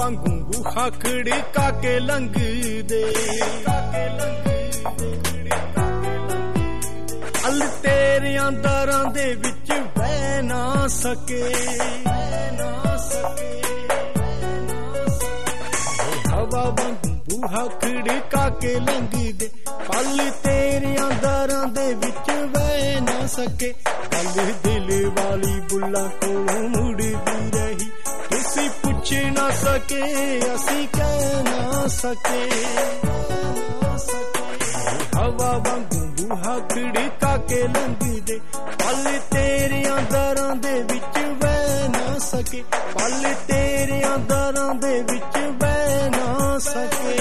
ਵਾਂਗੂ ਬੂਹਾ ਖੜਕਾ ਕੇ ਲੰਘਦੇ ਅਲ ਤੇਰਿਆਂ ਦਰਾਂ ਦੇ ਵਿੱਚ ਬਹਿ ਨਾ ਸਕੇ ਹਵਾ ਵਾਂਗੂ ਬੂਹਾ ਖੜਕਾ ਕੇ ਲੰਘਦੇ ਪਲ ਤੇਰਿਆਂ ਦਰਾਂ ਦੇ ਵਿੱਚ ਬਹਿ ਨਾ ਸਕੇ ਗੱਲ ਦਿਲ ਵਾਲੀ ਬੁੱਲਾਂ ਕੋਲੋਂ ਮੁੜਦੀ ਰਹੀ ਤੁਸੀਂ ਪੁੱਛ ਨਾ ਸਕੇ ਅਸੀਂ ਕਹਿ ਨਾ ਸਕੇ ਹਵਾ ਵਾਂਗੂ ਬੂਹਾ ਖੜਕਾ ਕੇ ਲੰਘਦੇ ਪਲ ਤੇਰਿਆਂ ਦਰਾਂ ਦੇ ਵਿੱਚ ਬਹਿ ਨਾ ਸਕੇ ਪਲ ਤੇਰਿਆਂ ਦਰਾਂ ਦੇ ਵਿੱਚ ਬਹਿ ਨਾ ਸਕੇ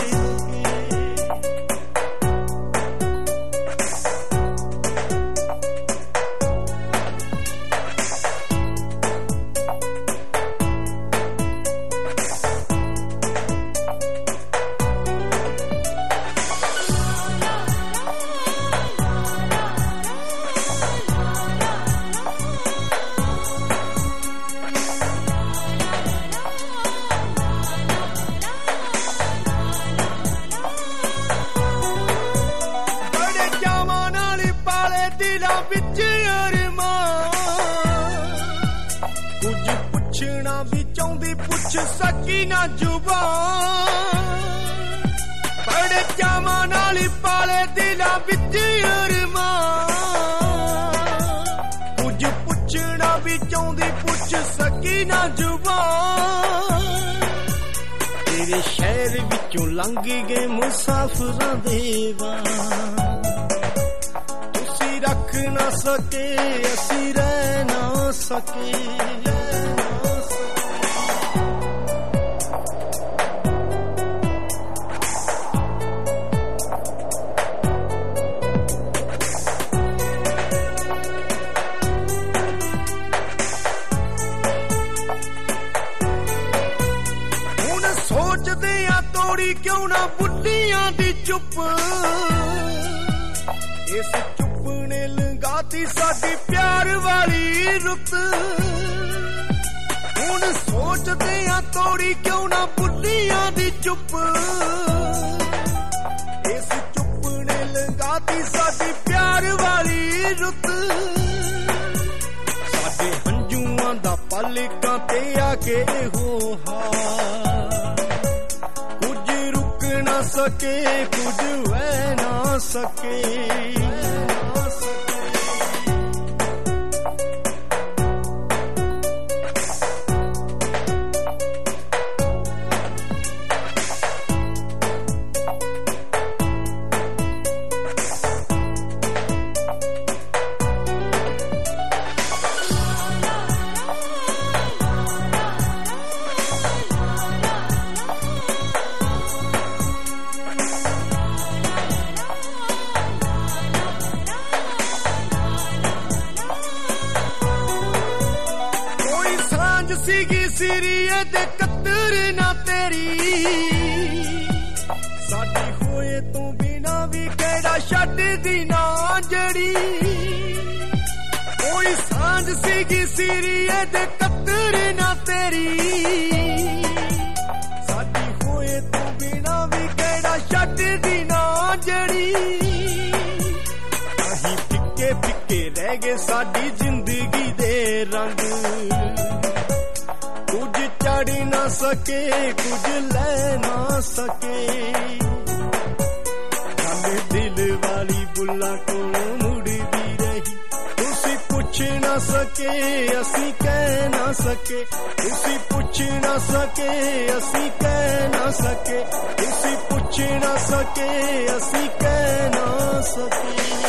ਵਿੱਚ ਅਰਮਾਨ ਕੁਝ ਪੁੱਛਣਾ ਵੀ ਚਾਹੁੰਦੀ ਪੁੱਛ ਸਕੀ ਨਾ ਜ਼ੁਬਾਨ ਬੜੇ ਚਾਵਾਂ ਨਾਲ ਪਾਲੇ ਦਿਲਾਂ ਵਿੱਚ ਅਰਮਾਨ ਕੁਝ ਪੁੱਛਣਾ ਵੀ ਚਾਹੁੰਦੀ ਪੁੱਛ ਸਕੀ ਨਾ ਜ਼ੁਬਾਨ ਤੇਰੇ ਸ਼ਹਿਰ ਵਿੱਚੋਂ ਲੰਘ ਗਏ ਮੁਸਾਫਰਾਂ ਦੇ ਵਾਂ ਰੱਖ ਨਾ ਸਕੇ ਅਸੀਂ ਰਹਿ ਨਾ ਸਕੇ ਹੁਣ ਸੋਚਦੇ ਆ ਤੋੜੀ ਕਿਉਂ ਨਾ ਬੁੱਢੀਆਂ ਦੀ ਚੁੱਪ ਇਸ ਚੁੱਪ ਨੇ ਲੰਘਾਤੀ ਸਾਡੀ ਪਿਆਰ ਵਾਲੀ ਰੁੱਤ ਹੁਣ ਸੋਚਦੇ ਆ ਤੋੜੀ ਕਿਉਂ ਨਾ ਬੁੱਢੀਆਂ ਦੀ ਚੁੱਪ ਇਸ ਚੁੱਪ ਨੇ ਲੰਘਾਤੀ ਸਾਡੀ ਪਿਆਰ ਵਾਲੀ ਰੁੱਤ ਸਾਡੇ ਹੰਝੂਆਂ ਦਾ ਪਲਕਾਂ ਤੇ ਆ ਕੇ ਇਹੋ ਹਾਲ ਕੁਝ ਰੁਕ ਨਾ ਸਕੇ ਕੁਝ ਵਹਿ ਨਾ ਸਕੇ ਸੀਗੀ ਸਿਰੀਏ ਦੇ ਕਤਰ ਨਾ ਤੇਰੀ ਸਾਡੀ ਹੋਏ ਤੋਂ ਬਿਨਾ ਵੀ ਕਿਹੜਾ ਛੱਡਦੀ ਨਾ ਜੜੀ ਕੋਈ ਸਾਂਝ ਸੀਗੀ ਸਿਰੀਏ ਦੇ ਕਤਰ ਨਾ ਤੇਰੀ ਸਾਡੀ ਹੋਏ ਤੋਂ ਬਿਨਾ ਵੀ ਕਿਹੜਾ ਛੱਡਦੀ ਨਾ ਜੜੀ ਅਸੀਂ ਫਿੱਕੇ ਫਿੱਕੇ ਰਹਿ ਗਏ ਸਾਡੀ ਜ਼ਿੰਦਗੀ ਦੇ ਰੰਗ ਕੁਝ ਚੜ ਨਾ ਸਕੇ ਕੁਝ ਲੈ ਨਾ ਸਕੇ ਗੱਲ ਦਿਲ ਵਾਲੀ ਬੁੱਲਾਂ ਕੋਲੋਂ ਮੁੜਦੀ ਰਹੀ ਤੁਸੀਂ ਪੁੱਛ ਨਾ ਸਕੇ ਅਸੀਂ ਕਹਿ ਨਾ ਸਕੇ ਤੁਸੀਂ ਪੁੱਛ ਨਾ ਸਕੇ ਅਸੀਂ ਕਹਿ ਨਾ ਸਕੇ ਤੁਸੀਂ ਪੁੱਛ ਨਾ ਸਕੇ ਅਸੀਂ ਕਹਿ ਨਾ ਸਕੇ